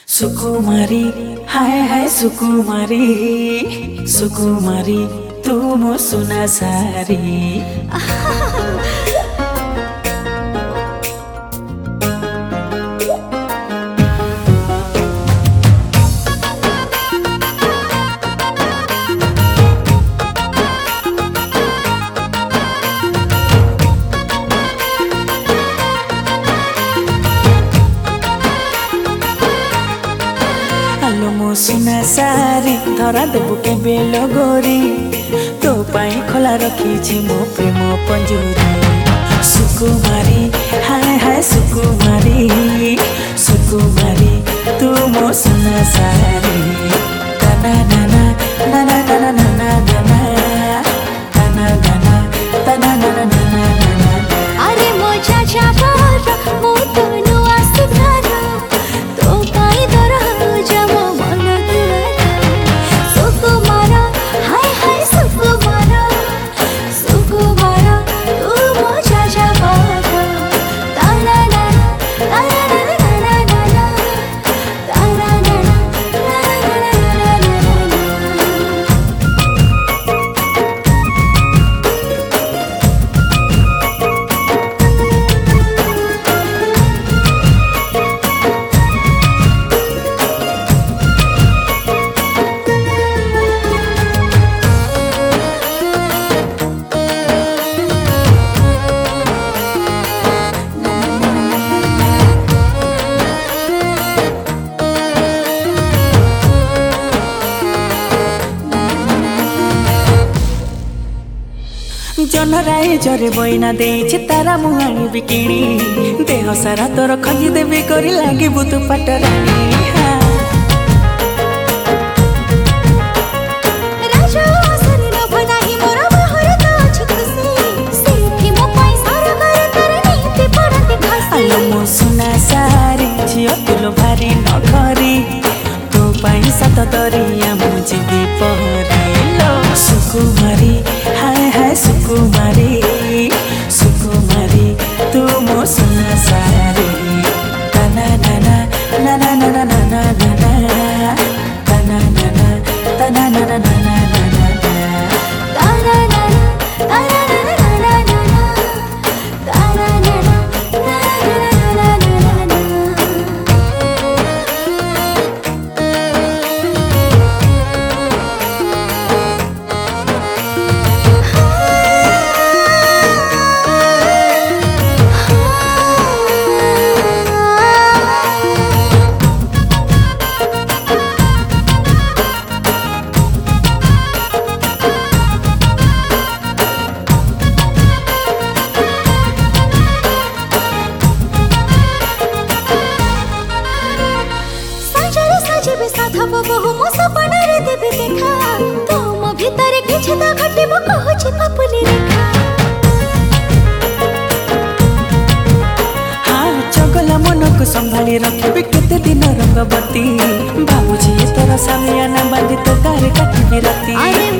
सुकुमारी हाय हाय सुकुमारी सुकुमारी तू मो सुना सारी मो सुना सारी धरा देबु के बेल गोरी तो पाई खोला रखी मो प्रेम पंजूरी सुकुमारी हाय हाय सुकुमारी सुकुमारी तू मो सुना सारी तना नाना नाना नाना नाना नाना तना नाना तना नाना नाना नाना अरे मो चाचा बार मो तनु आसुधार तो पाई दर जमो जनराई जरे बइना देछि तारा मुहानी बिकिनी देह सारा तोर खंजी देबी करी लागी बुतु पटरानी राजा शरीर बनाही मोरा बहर तो छिकसी सेठी मो पैसा रे घर तर नीति पड़ते खसी आलो मो सुना सारी झियो तुलो भारी नखरी तो पैसा तो दरिया मु जीवी पहरी लो सुकुमारी हाय हाय सुकुमारी सुकुमारी तू मो सुना सारी तना नाना नाना नाना नाना नाना तना नाना तना नाना नाना नाना तारा नाना तारा नाना नाना नाना तारा नाना तारा नाना नाना जेबे साधा बहु मो सपना रे देबे देखा तो मो भीतर किछ ता घटे मो कहछि पपुली रेखा हाँ चगला मन को संभाली रखबे केते दिन रंगवती बाबूजी तोरा सामियाना बांधी तो गारे काटी राती अरे